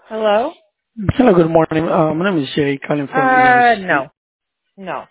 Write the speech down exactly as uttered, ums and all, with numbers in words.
Hello? Hello, good morning. Uh, My name is Jay, calling from E R Uh, C. no. No.